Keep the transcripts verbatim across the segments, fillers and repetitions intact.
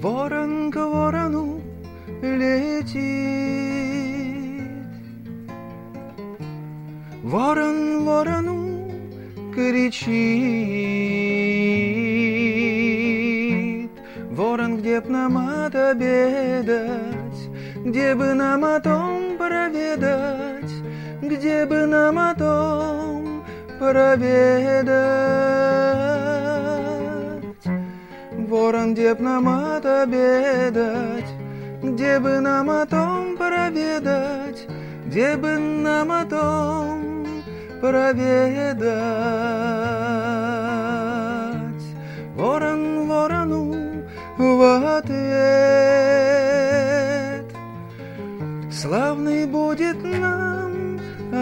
Ворон к ворону летит, ворон ворону кричит. Ворон, где б нам отобедать, где бы нам о том проведать, где бы нам о том проведать. Ворон, где б нам отобедать, где бы нам о том проведать, где бы нам о том проведать. Ворон ворону в ответ: славный будет нам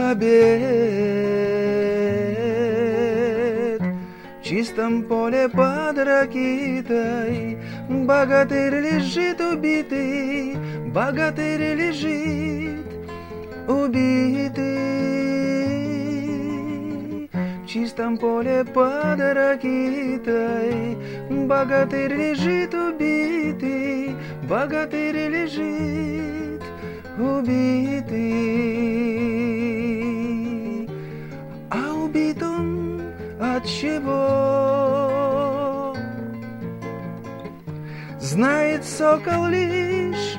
обед. В чистом поле под ракитой богатырь лежит убитый, богатырь лежит убитый. В чистом поле под ракитой богатырь лежит убитый, богатырь лежит убитый. А убит он от чего? Знает сокол лишь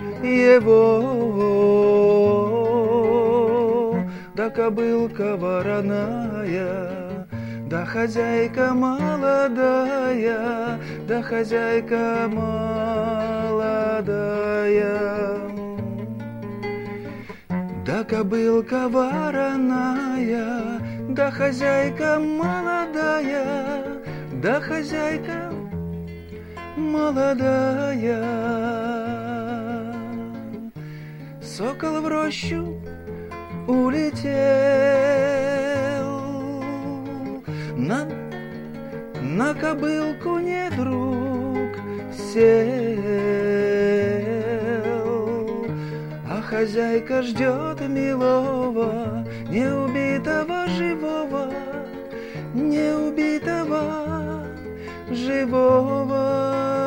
его. Да кобылка вороная, да хозяйка молодая, да хозяйка молодая. Да кобылка вороная, да хозяйка молодая, да хозяйка молодая. Сокол в рощу улетел, на, на кобылку не друг сел. А хозяйка ждет милого, не убитого живого, не убитого живого.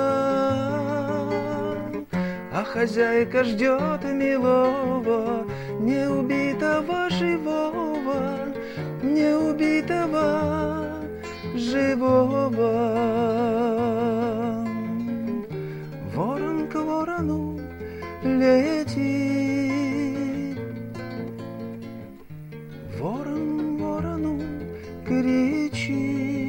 А хозяйка ждет милого, не убитого живого, не убитого живого. Ворон к ворону летит, ворон ворону кричит.